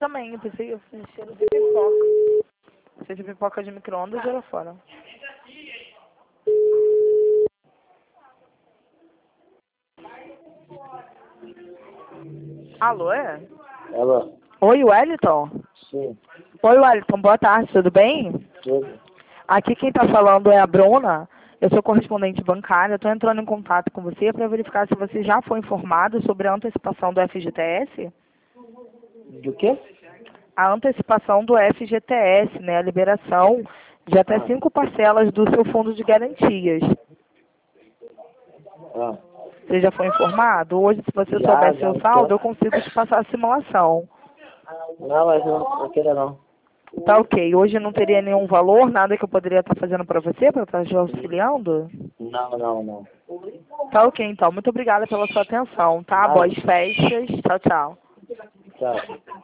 Também, eu pensei, eu fiz cheiro de pipoca. Cheiro de pipoca de micro-ondas, joga fora. Alô, é? Alô? Oi, Wellington? Sim, Oi, Wellington, boa tarde, tudo bem? tudo. Aqui quem está falando é a Bruna, eu sou correspondente bancária, estou entrando em contato com você para verificar se você já foi informado sobre a antecipação do FGTS. Do quê? A antecipação do FGTS, né, a liberação de até 5 parcelas do seu fundo de garantias. Ah, Você já foi informado? Hoje, se você souber seu já saldo, tô. eu consigo te passar a simulação. Não, mas eu não quero não. Tá ok. Hoje não teria nenhum valor, nada que eu poderia estar fazendo para você, para estar te auxiliando? Não. Tá ok, então. Muito obrigada pela sua atenção, tá? Nada. Boas festas. Tchau, tchau. Tchau.